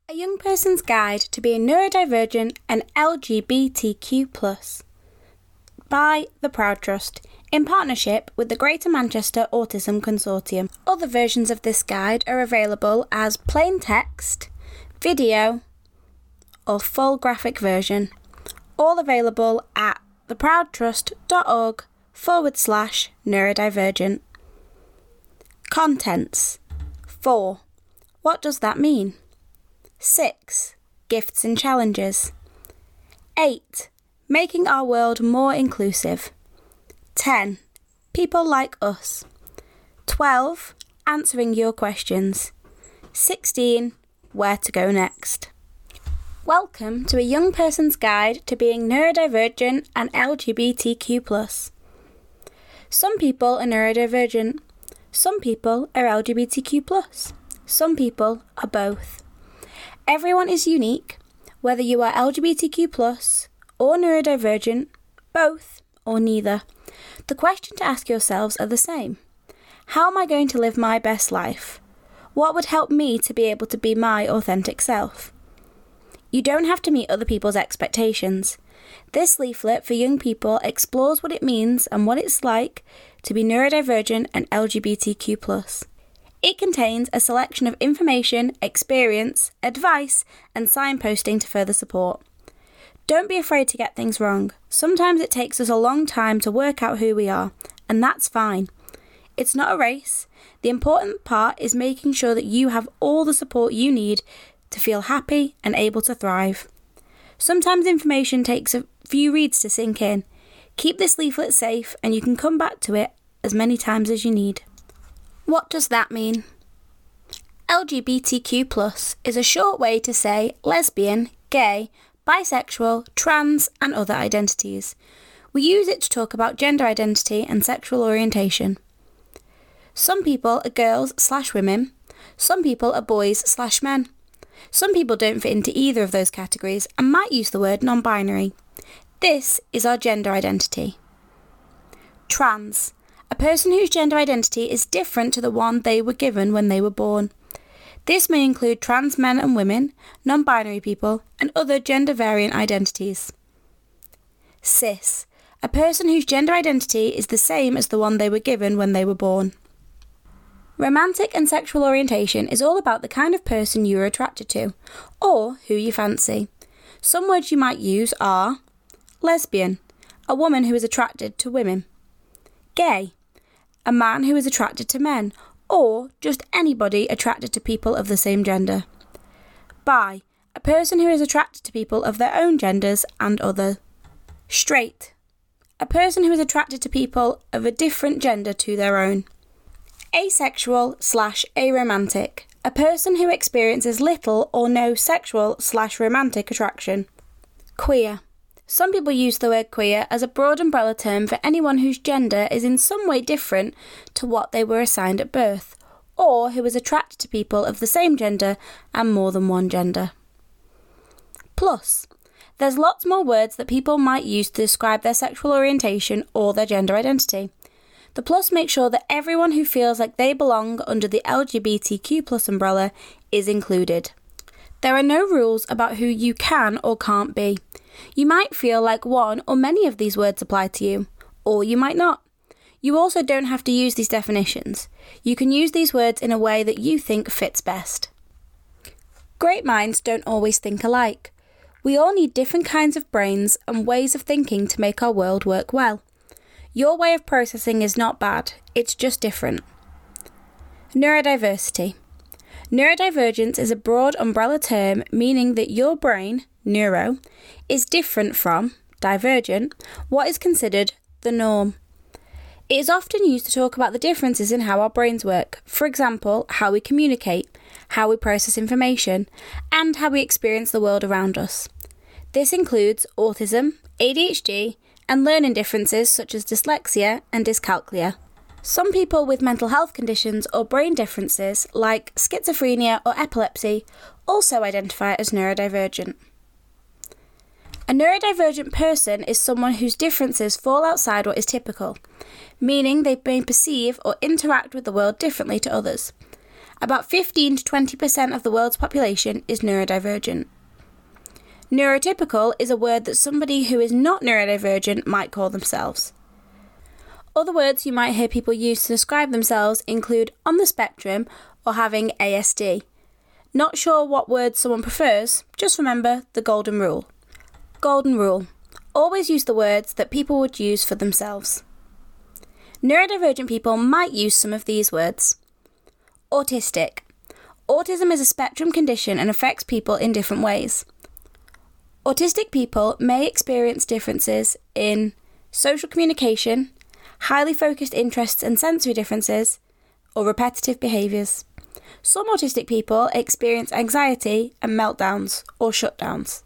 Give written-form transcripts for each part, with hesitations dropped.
A Young Person's Guide to Being Neurodivergent and LGBTQ+, by The Proud Trust, in partnership with the Greater Manchester Autism Consortium. Other versions of this guide are available as plain text, video, or full graphic version, all available at theproudtrust.org/neurodivergent. Contents. 4. What does that mean? 6. Gifts and challenges. 8. Making our world more inclusive. 10. People like us. 12. Answering your questions. 16. Where to go next. Welcome to A Young Person's Guide to Being Neurodivergent and LGBTQ+. Some people are neurodivergent. Some people are LGBTQ+. Some people are both. Everyone is unique, whether you are LGBTQ+, or neurodivergent, both, or neither. The question to ask yourselves are the same. How am I going to live my best life? What would help me to be able to be my authentic self? You don't have to meet other people's expectations. This leaflet for young people explores what it means and what it's like to be neurodivergent and LGBTQ+. It contains a selection of information, experience, advice, and signposting to further support. Don't be afraid to get things wrong. Sometimes it takes us a long time to work out who we are, and that's fine. It's not a race. The important part is making sure that you have all the support you need to feel happy and able to thrive. Sometimes information takes a few reads to sink in. Keep this leaflet safe and you can come back to it as many times as you need. What does that mean? LGBTQ+ is a short way to say lesbian, gay, bisexual, trans, and other identities. We use it to talk about gender identity and sexual orientation. Some people are girls/women. Some people are boys/men. Some people don't fit into either of those categories and might use the word non-binary. This is our gender identity. Trans. A person whose gender identity is different to the one they were given when they were born. This may include trans men and women, non-binary people, and other gender-variant identities. Cis. A person whose gender identity is the same as the one they were given when they were born. Romantic and sexual orientation is all about the kind of person you are attracted to, or who you fancy. Some words you might use are lesbian, a woman who is attracted to women. Gay, a man who is attracted to men, or just anybody attracted to people of the same gender. Bi, a person who is attracted to people of their own genders and other. Straight, a person who is attracted to people of a different gender to their own. Asexual/aromantic, a person who experiences little or no sexual/romantic attraction. Queer. Some people use the word queer as a broad umbrella term for anyone whose gender is in some way different to what they were assigned at birth, or who is attracted to people of the same gender and more than one gender. Plus. There's lots more words that people might use to describe their sexual orientation or their gender identity. The plus makes sure that everyone who feels like they belong under the LGBTQ+ umbrella is included. There are no rules about who you can or can't be. You might feel like one or many of these words apply to you, or you might not. You also don't have to use these definitions. You can use these words in a way that you think fits best. Great minds don't always think alike. We all need different kinds of brains and ways of thinking to make our world work well. Your way of processing is not bad, it's just different. Neurodiversity. Neurodivergence is a broad umbrella term meaning that your brain, neuro, is different from, divergent, what is considered the norm. It is often used to talk about the differences in how our brains work, for example, how we communicate, how we process information, and how we experience the world around us. This includes autism, ADHD, and learning differences such as dyslexia and dyscalculia. Some people with mental health conditions or brain differences like schizophrenia or epilepsy also identify as neurodivergent. A neurodivergent person is someone whose differences fall outside what is typical, meaning they may perceive or interact with the world differently to others. About 15 to 20% of the world's population is neurodivergent. Neurotypical is a word that somebody who is not neurodivergent might call themselves. Other words you might hear people use to describe themselves include on the spectrum or having ASD. Not sure what word someone prefers? Just remember the golden rule. Golden rule. Always use the words that people would use for themselves. Neurodivergent people might use some of these words. Autistic. Autism is a spectrum condition and affects people in different ways. Autistic people may experience differences in social communication, highly focused interests and sensory differences, or repetitive behaviours. Some autistic people experience anxiety and meltdowns or shutdowns.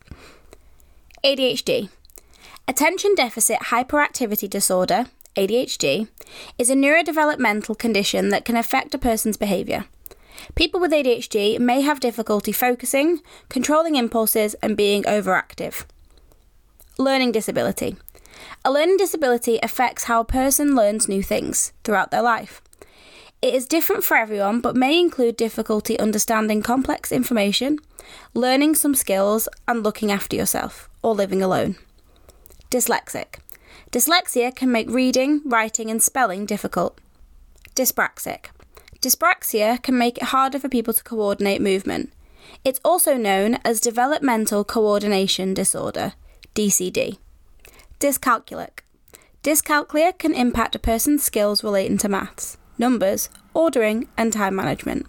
ADHD. Attention Deficit Hyperactivity Disorder, ADHD, is a neurodevelopmental condition that can affect a person's behaviour. People with ADHD may have difficulty focusing, controlling impulses, and being overactive. Learning disability. A learning disability affects how a person learns new things throughout their life. It is different for everyone, but may include difficulty understanding complex information, learning some skills, and looking after yourself, or living alone. Dyslexic. Dyslexia can make reading, writing, and spelling difficult. Dyspraxic. Dyspraxia can make it harder for people to coordinate movement. It's also known as Developmental Coordination Disorder, DCD. Dyscalculic. Dyscalculia can impact a person's skills relating to maths, numbers, ordering, and time management.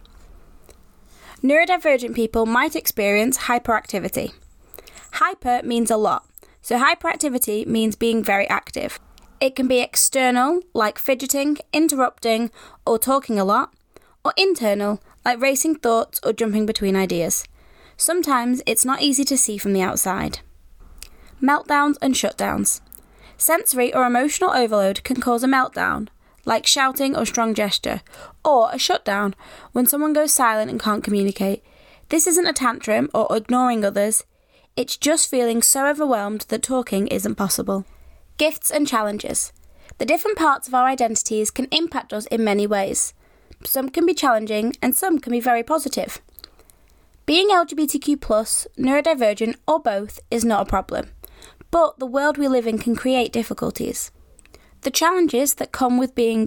Neurodivergent people might experience hyperactivity. Hyper means a lot, so hyperactivity means being very active. It can be external, like fidgeting, interrupting, or talking a lot, or internal, like racing thoughts or jumping between ideas. Sometimes it's not easy to see from the outside. Meltdowns and shutdowns. Sensory or emotional overload can cause a meltdown, like shouting or strong gesture, or a shutdown, when someone goes silent and can't communicate. This isn't a tantrum or ignoring others, it's just feeling so overwhelmed that talking isn't possible. Gifts and challenges. The different parts of our identities can impact us in many ways. Some can be challenging and some can be very positive. Being LGBTQ+, neurodivergent, or both is not a problem, but the world we live in can create difficulties. The challenges that come with being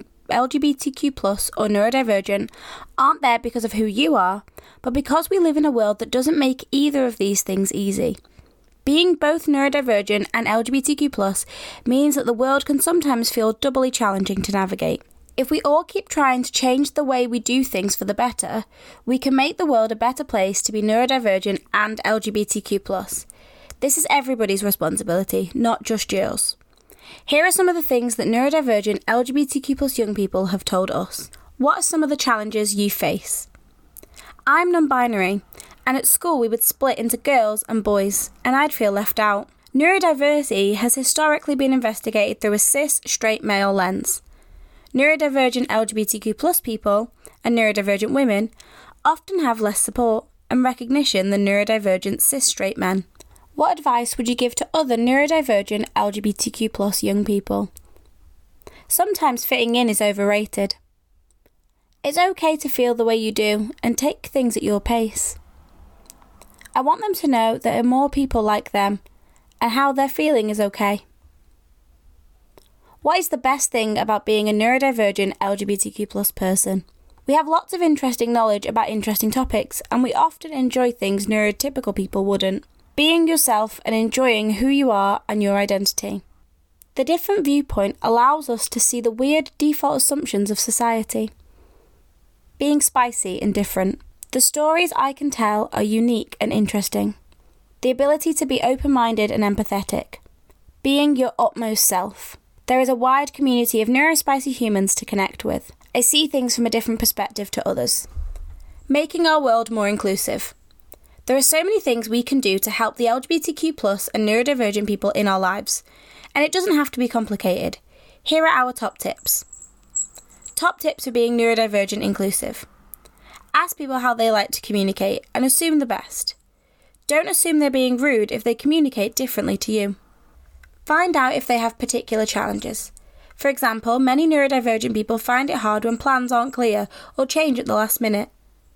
LGBTQ+ or neurodivergent aren't there because of who you are, but because we live in a world that doesn't make either of these things easy. Being both neurodivergent and LGBTQ+ means that the world can sometimes feel doubly challenging to navigate. If we all keep trying to change the way we do things for the better, we can make the world a better place to be neurodivergent and LGBTQ+. This is everybody's responsibility, not just yours. Here are some of the things that neurodivergent LGBTQ+ young people have told us. What are some of the challenges you face? I'm non-binary, and at school we would split into girls and boys, and I'd feel left out. Neurodiversity has historically been investigated through a cis, straight male lens. Neurodivergent LGBTQ+ people and neurodivergent women often have less support and recognition than neurodivergent cis straight men. What advice would you give to other neurodivergent LGBTQ+ young people? Sometimes fitting in is overrated. It's okay to feel the way you do and take things at your pace. I want them to know there are more people like them and how their feeling is okay. What is the best thing about being a neurodivergent LGBTQ+ person? We have lots of interesting knowledge about interesting topics, and we often enjoy things neurotypical people wouldn't. Being yourself and enjoying who you are and your identity. The different viewpoint allows us to see the weird default assumptions of society. Being spicy and different. The stories I can tell are unique and interesting. The ability to be open-minded and empathetic. Being your utmost self. There is a wide community of neurospicy humans to connect with. I see things from a different perspective to others. Making our world more inclusive. There are so many things we can do to help the LGBTQ+ and neurodivergent people in our lives, and it doesn't have to be complicated. Here are our top tips. Top tips for being neurodivergent inclusive. Ask people how they like to communicate and assume the best. Don't assume they're being rude if they communicate differently to you. Find out if they have particular challenges. For example, many neurodivergent people find it hard when plans aren't clear or change at the last minute.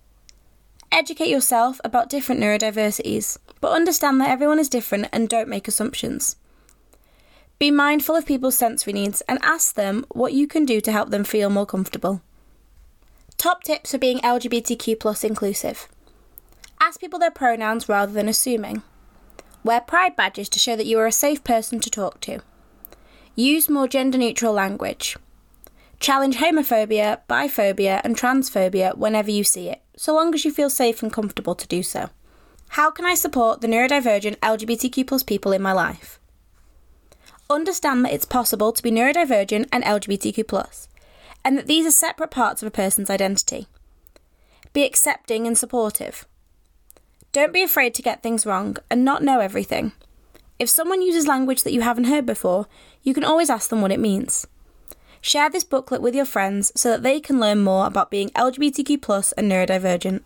Educate yourself about different neurodiversities, but understand that everyone is different and don't make assumptions. Be mindful of people's sensory needs and ask them what you can do to help them feel more comfortable. Top tips for being LGBTQ+ inclusive. Ask people their pronouns rather than assuming. Wear pride badges to show that you are a safe person to talk to. Use more gender-neutral language. Challenge homophobia, biphobia and transphobia whenever you see it, so long as you feel safe and comfortable to do so. How can I support the neurodivergent LGBTQ+ people in my life? Understand that it's possible to be neurodivergent and LGBTQ+, and that these are separate parts of a person's identity. Be accepting and supportive. Don't be afraid to get things wrong and not know everything. If someone uses language that you haven't heard before, you can always ask them what it means. Share this booklet with your friends so that they can learn more about being LGBTQ+ and neurodivergent.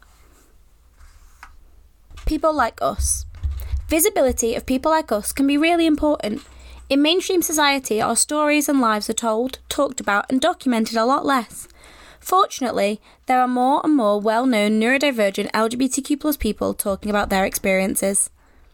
People like us. Visibility of people like us can be really important. In mainstream society, our stories and lives are told, talked about and documented a lot less. Fortunately, there are more and more well-known neurodivergent LGBTQ+ people talking about their experiences.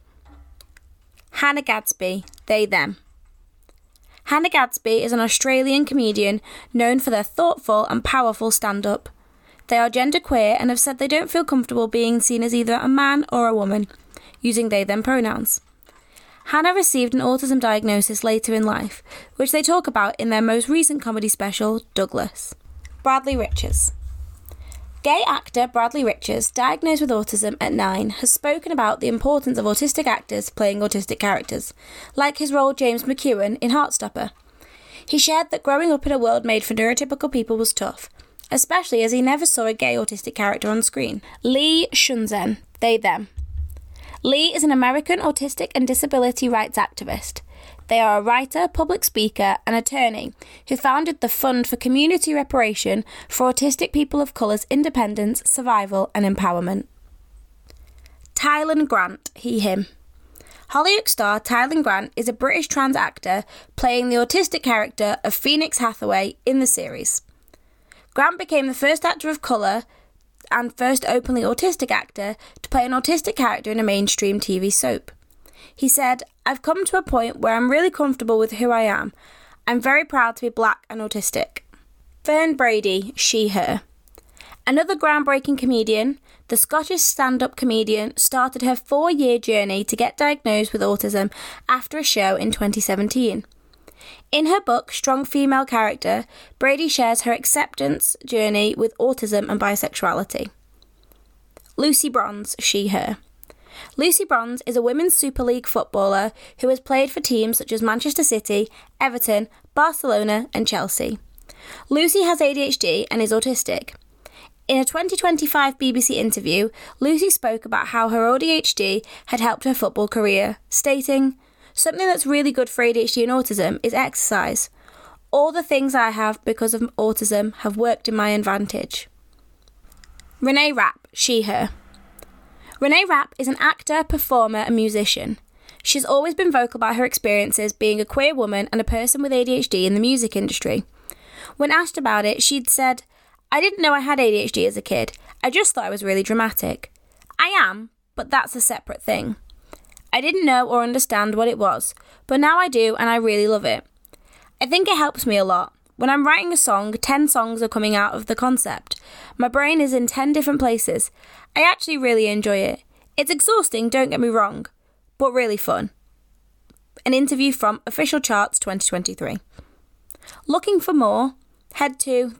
Hannah Gadsby, they, them. Hannah Gadsby is an Australian comedian known for their thoughtful and powerful stand-up. They are genderqueer and have said they don't feel comfortable being seen as either a man or a woman, using they, them pronouns. Hannah received an autism diagnosis later in life, which they talk about in their most recent comedy special, Douglas. Bradley Richards. Gay actor Bradley Richards, diagnosed with autism at 9, has spoken about the importance of autistic actors playing autistic characters, like his role James McEwan in Heartstopper. He shared that growing up in a world made for neurotypical people was tough, especially as he never saw a gay autistic character on screen. Lee Shunzen, they, them. Lee is an American autistic and disability rights activist. They are a writer, public speaker and attorney who founded the Fund for Community Reparation for Autistic People of Colour's Independence, Survival and Empowerment. Tylen Grant, he, him. Hollywood star Tylen Grant is a British trans actor playing the autistic character of Phoenix Hathaway in the series. Grant became the first actor of colour and first openly autistic actor to play an autistic character in a mainstream TV soap. He said, "I've come to a point where I'm really comfortable with who I am. I'm very proud to be black and autistic." Fern Brady, she, her. Another groundbreaking comedian, the Scottish stand-up comedian started her 4-year journey to get diagnosed with autism after a show in 2017. In her book, Strong Female Character, Brady shares her acceptance journey with autism and bisexuality. Lucy Bronze, she, her. Lucy Bronze is a women's Super League footballer who has played for teams such as Manchester City, Everton, Barcelona and Chelsea. Lucy has ADHD and is autistic. In a 2025 BBC interview, Lucy spoke about how her ADHD had helped her football career, stating, "Something that's really good for ADHD and autism is exercise. All the things I have because of autism have worked in my advantage." Renee Rapp, she, her. Renee Rapp is an actor, performer and musician. She's always been vocal about her experiences being a queer woman and a person with ADHD in the music industry. When asked about it, she'd said, "I didn't know I had ADHD as a kid. I just thought I was really dramatic. I am, but that's a separate thing. I didn't know or understand what it was, but now I do and I really love it. I think it helps me a lot. When I'm writing a song, 10 songs are coming out of the concept. My brain is in 10 different places. I actually really enjoy it. It's exhausting, don't get me wrong, but really fun." An interview from Official Charts 2023. Looking for more? Head to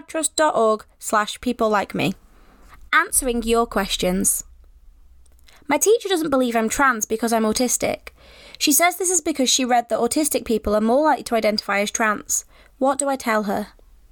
theproudtrust.org/peoplelikeme. Answering your questions. My teacher doesn't believe I'm trans because I'm autistic. She says this is because she read that autistic people are more likely to identify as trans. What do I tell her?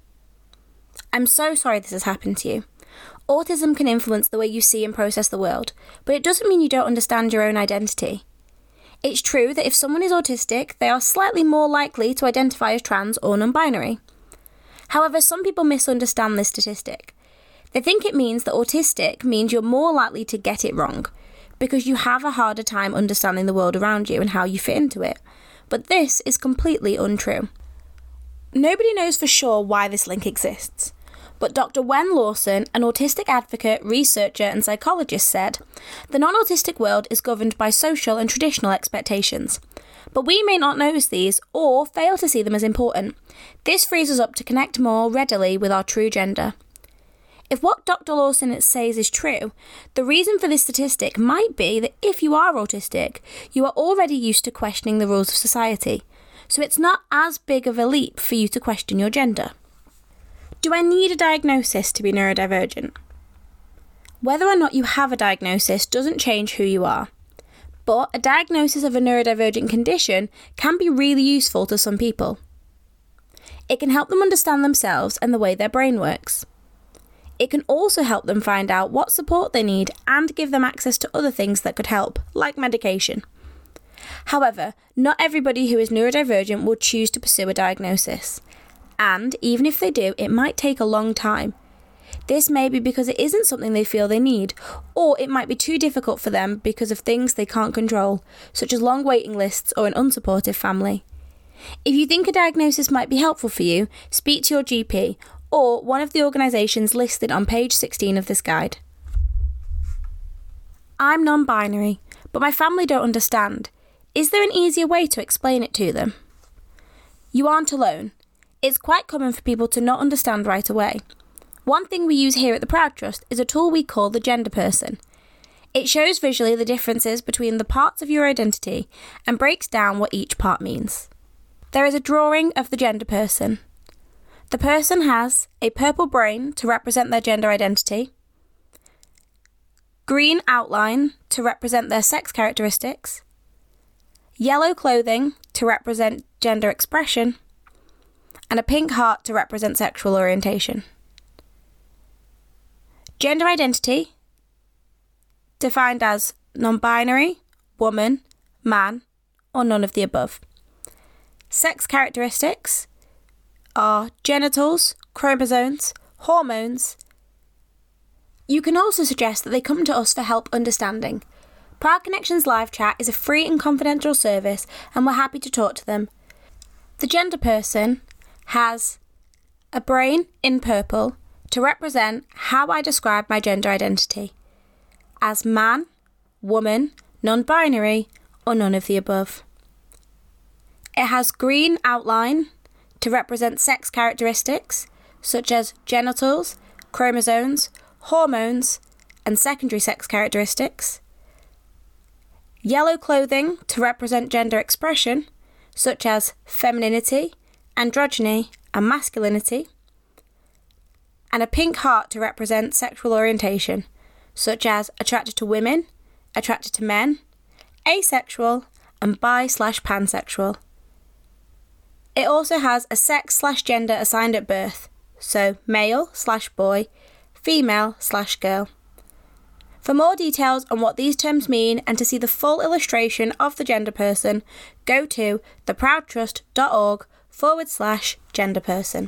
I'm so sorry this has happened to you. Autism can influence the way you see and process the world, but it doesn't mean you don't understand your own identity. It's true that if someone is autistic, they are slightly more likely to identify as trans or non-binary. However, some people misunderstand this statistic. They think it means that autistic means you're more likely to get it wrong, because you have a harder time understanding the world around you and how you fit into it. But this is completely untrue. Nobody knows for sure why this link exists, But Dr. Wen Lawson, an autistic advocate, researcher, and psychologist, said, "The non-autistic world is governed by social and traditional expectations. But we may not notice these or fail to see them as important. This frees us up to connect more readily with our true gender." If what Dr. Lawson says is true, the reason for this statistic might be that if you are autistic, you are already used to questioning the rules of society, so it's not as big of a leap for you to question your gender. Do I need a diagnosis to be neurodivergent? Whether or not you have a diagnosis doesn't change who you are, but a diagnosis of a neurodivergent condition can be really useful to some people. It can help them understand themselves and the way their brain works. It can also help them find out what support they need and give them access to other things that could help, like medication. However, not everybody who is neurodivergent will choose to pursue a diagnosis. And even if they do, it might take a long time. This may be because it isn't something they feel they need, or it might be too difficult for them because of things they can't control, such as long waiting lists or an unsupportive family. If you think a diagnosis might be helpful for you, speak to your GP or one of the organisations listed on page 16 of this guide. I'm non-binary, but my family don't understand. Is there an easier way to explain it to them? You aren't alone. It's quite common for people to not understand right away. One thing we use here at the Proud Trust is a tool we call the Gender Person. It shows visually the differences between the parts of your identity and breaks down what each part means. There is a drawing of the gender person. The person has a purple brain to represent their gender identity, green outline to represent their sex characteristics, yellow clothing to represent gender expression, and a pink heart to represent sexual orientation. Gender identity, defined as non-binary, woman, man, or none of the above. Sex characteristics are genitals, chromosomes, hormones. You can also suggest that they come to us for help understanding. Proud Connections live chat is a free and confidential service, and we're happy to talk to them. The gender person has a brain in purple to represent how I describe my gender identity as man, woman, non-binary, or none of the above. It has green outline to represent sex characteristics such as genitals, chromosomes, hormones, and secondary sex characteristics. Yellow clothing to represent gender expression such as femininity, androgyny, and masculinity. And a pink heart to represent sexual orientation such as attracted to women, attracted to men, asexual, and bi/pansexual. It also has a sex/gender assigned at birth, so male/boy, female/girl. For more details on what these terms mean and to see the full illustration of the gender person, go to theproudtrust.org/genderperson.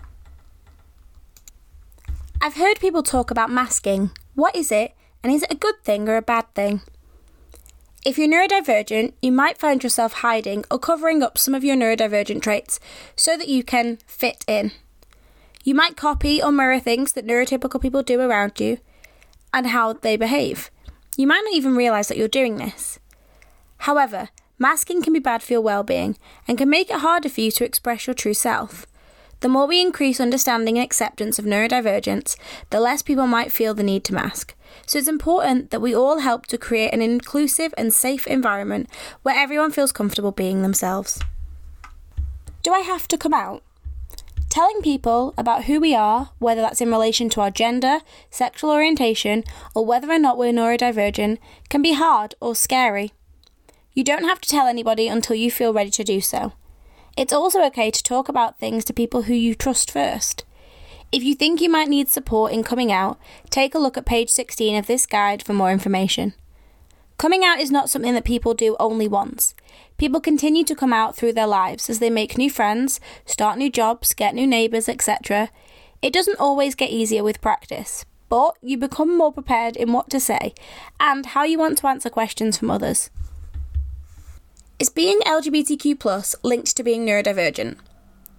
I've heard people talk about masking. What is it, and is it a good thing or a bad thing? If you're neurodivergent, you might find yourself hiding or covering up some of your neurodivergent traits so that you can fit in. You might copy or mirror things that neurotypical people do around you and how they behave. You might not even realise that you're doing this. However, masking can be bad for your well-being and can make it harder for you to express your true self. The more we increase understanding and acceptance of neurodivergence, the less people might feel the need to mask. So it's important that we all help to create an inclusive and safe environment where everyone feels comfortable being themselves. Do I have to come out? Telling people about who we are, whether that's in relation to our gender, sexual orientation, or whether or not we're neurodivergent, can be hard or scary. You don't have to tell anybody until you feel ready to do so. It's also okay to talk about things to people who you trust first. If you think you might need support in coming out, take a look at page 16 of this guide for more information. Coming out is not something that people do only once. People continue to come out through their lives as they make new friends, start new jobs, get new neighbours, etc. It doesn't always get easier with practice, but you become more prepared in what to say and how you want to answer questions from others. Is being LGBTQ+ linked to being neurodivergent?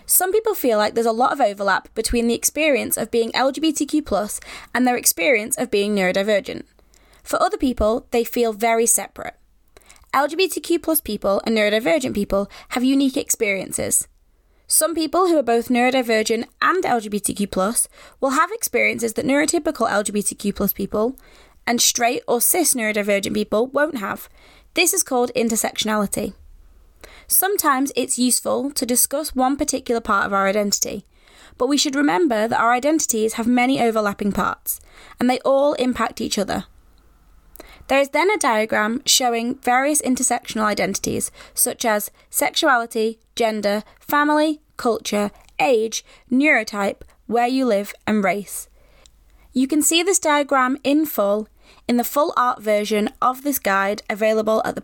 Some people feel like there's a lot of overlap between the experience of being LGBTQ+ and their experience of being neurodivergent. For other people, they feel very separate. LGBTQ+ people and neurodivergent people have unique experiences. Some people who are both neurodivergent and LGBTQ+ will have experiences that neurotypical LGBTQ+ people and straight or cis neurodivergent people won't have. This is called intersectionality. Sometimes it's useful to discuss one particular part of our identity, but we should remember that our identities have many overlapping parts, and they all impact each other. There is then a diagram showing various intersectional identities, such as sexuality, gender, family, culture, age, neurotype, where you live, and race. You can see this diagram in full in the full art version of this guide available at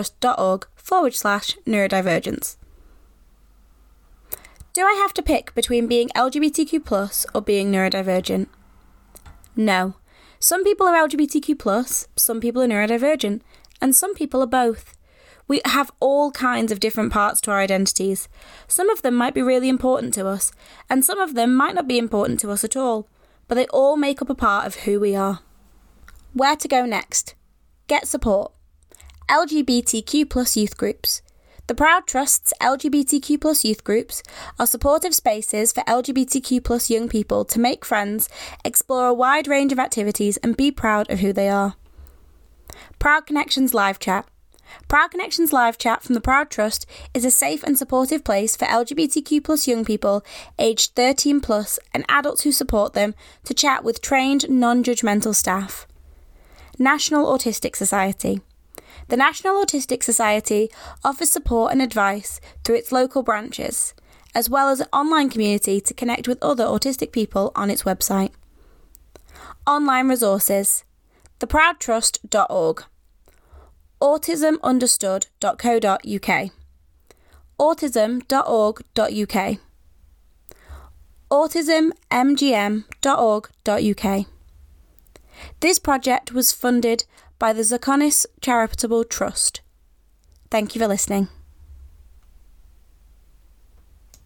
theproudtrust.org/neurodivergence. Do I have to pick between being LGBTQ+ or being neurodivergent? No. Some people are LGBTQ+, some people are neurodivergent, and some people are both. We have all kinds of different parts to our identities. Some of them might be really important to us, and some of them might not be important to us at all, but they all make up a part of who we are. Where to go next? Get support. LGBTQ+ youth groups. The Proud Trust's LGBTQ+ youth groups are supportive spaces for LGBTQ+ young people to make friends, explore a wide range of activities, and be proud of who they are. Proud Connections Live Chat. Proud Connections Live Chat from the Proud Trust is a safe and supportive place for LGBTQ+ young people aged 13+ and adults who support them to chat with trained, non-judgmental staff. National Autistic Society. The National Autistic Society offers support and advice through its local branches, as well as an online community to connect with other autistic people on its website. Online resources. theproudtrust.org. autismunderstood.co.uk. autism.org.uk. autismmgm.org.uk. This project was funded by the Zakonis Charitable Trust. Thank you for listening.